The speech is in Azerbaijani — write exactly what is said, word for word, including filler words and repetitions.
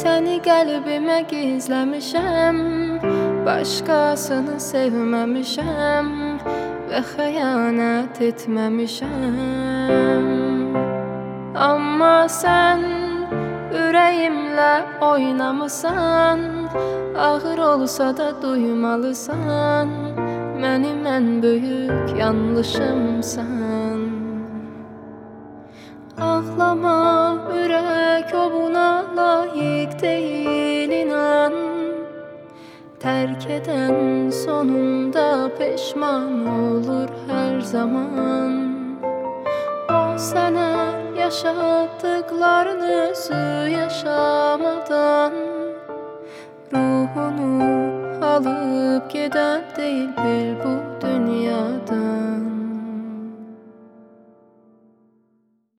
Səni qəlbimə gizləmişəm, başqasını sevməmişəm və xəyanət etməmişəm. Amma sən ürəyimlə oynamısan, ağır olsa da duymalısan, mənim ən böyük yanlışımsan. Ağlama, ürək o buna layiq deyil, inan. Tərk edən sonunda peşman olur hər zaman. O sənə yaşatdıqlarını özü yaşamadan, ruhunu alıp gedən deyil bil bu dünyadan.